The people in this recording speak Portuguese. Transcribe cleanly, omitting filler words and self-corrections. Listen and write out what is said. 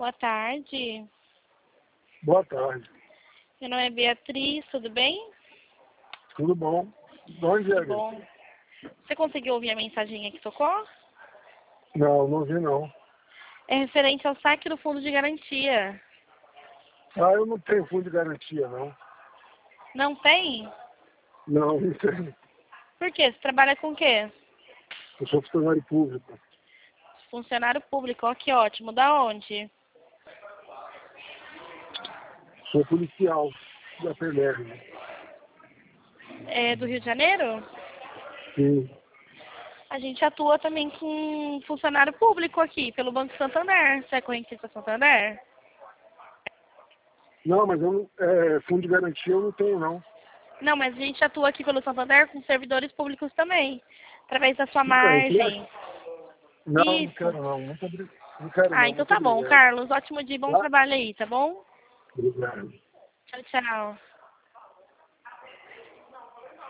Boa tarde. Boa tarde. Meu nome é Beatriz, tudo bem? Tudo bom? De onde é? Tudo bom. Você conseguiu ouvir a mensaginha que tocou? Não, não vi não. É referente ao saque do fundo de garantia. Ah, eu não tenho fundo de garantia, não. Não tem? Não, não tenho. Por quê? Você trabalha com o quê? Eu sou funcionário público. Funcionário público, ó, que ótimo. Da onde? Sou policial da PLR. É do Rio de Janeiro? Sim. A gente atua também com funcionário público aqui, pelo Banco Santander. Você é correntista Santander? Não, mas eu não, fundo de garantia eu não tenho, não. Não, mas a gente atua aqui pelo Santander com servidores públicos também. Através da sua É, margem. não, não Isso. quero não. Muito Não quero Ah, não. então Muito tá bom, obrigado. Carlos. Ótimo dia e bom Tá? trabalho aí, tá bom? Obrigado. Tchau, tchau.